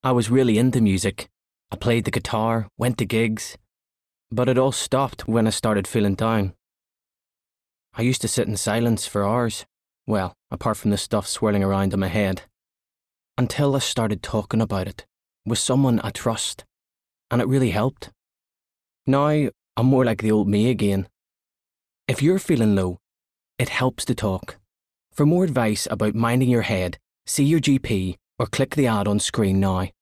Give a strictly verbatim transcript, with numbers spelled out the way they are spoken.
I was really into music. I played the guitar, went to gigs, but it all stopped when I started feeling down. I used to sit in silence for hours, well, apart from the stuff swirling around in my head, until I started talking about it with someone I trust, and it really helped. Now, I'm more like the old me again. If you're feeling low, it helps to talk. For more advice about minding your head, see your G P or click the ad on screen now.